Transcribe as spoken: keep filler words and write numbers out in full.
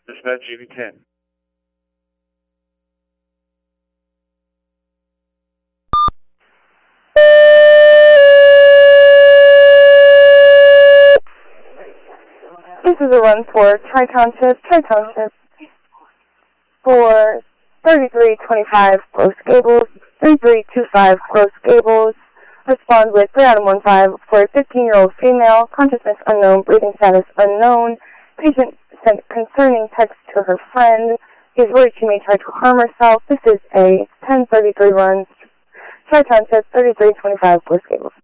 Dispatch G B ten. This is a run for Tri-Township, Tri-Township for thirty-three twenty-five Gross Gables, thirty-three twenty-five Gross Gables. Respond with three item one five for a fifteen-year-old female, consciousness unknown, breathing status unknown. Patient sent concerning text to her friend. He's worried she may try to harm herself. This is a ten thirty-three run, Tri-Township, thirty-three twenty-five Gross Gables.